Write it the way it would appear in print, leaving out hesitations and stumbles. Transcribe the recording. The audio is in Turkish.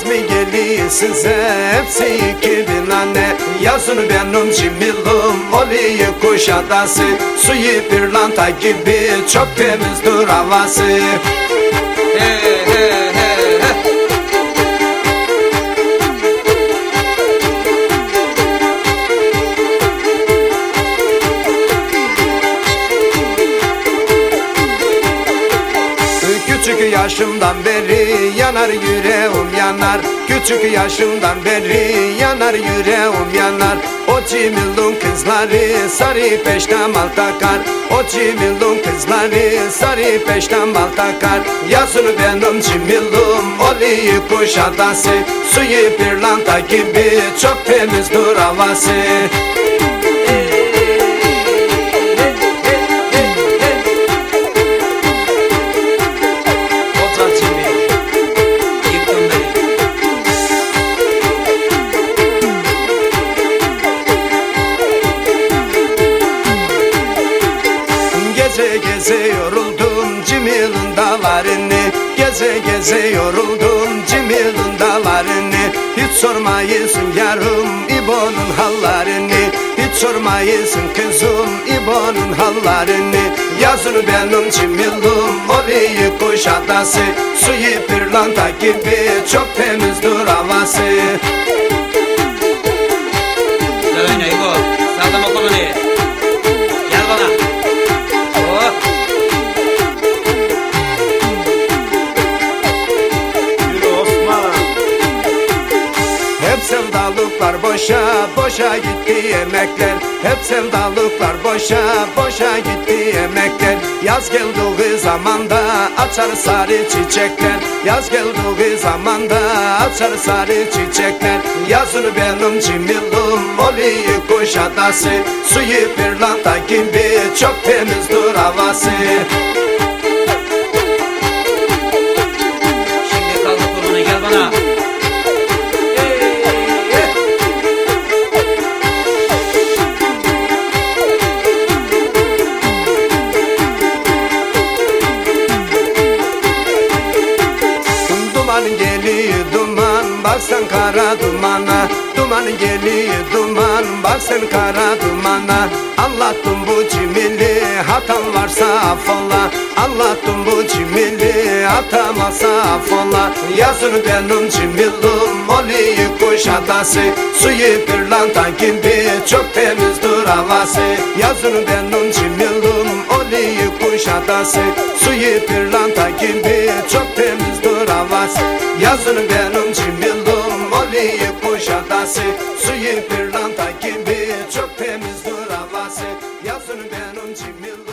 mi geliyor size hepsi 2000 anne. Yazın benim cimilum oluyor Kuşadası. Suyu pırlanta gibi çok temizdir havası. Küçük yaşımdan beri yanar yüreğim yanar. Küçük yaşımdan beri yanar yüreğim yanar. O cimilun kızları sarı peştemal takar. O cimilun kızları sarı peştemal takar. Yazın benim cimilum oluyor Kuşadası. Suyu pırlanta gibi çok temizdir havası. Geze geze yoruldum Cimil'in dağlarını. Geze geze yoruldum Cimil'in dağlarını. Hiç sormayısın yarım İbo'nun hallarını. Hiç sormayısın kızım İbo'nun hallarını. Yazın benim Cimil'im oluyor Kuşadası. Suyu pırlanta gibi çok temizdir havası. Söyle İbo, sallama kolunu. Gel bana. Hep sevdalıklar boşa boşa gitti emekler. Hep sevdalıklar boşa boşa gitti emekler. Yaz geldiği zamanda açar sarı çiçekler. Yaz geldiği zamanda açar sarı çiçekler. Yazın benim cimilum oluyor Kuşadası. Suyu pırlanta gibi çok temizdir havası. Şimdi kaldır kolunu, gel bana. Duman geliyor duman bak sen kara dumana. Duman geliyor duman bak sen kara dumana. Anlattım bu cimili hatam varsa affola. Anlattım bu cimili hatam varsa affola. Yazın benim cimilum oluyor Kuşadası. Suyu pırlanta gibi çok temizdir havası. Yazın benim cimilum oluyor Kuşadası. Suyu pırlanta gibi çok temizdir havası. Yazın benim cimilum oluyor Kuşadası. Suyu pırlanta gibi çok temizdir havası. Yazın benim cimilum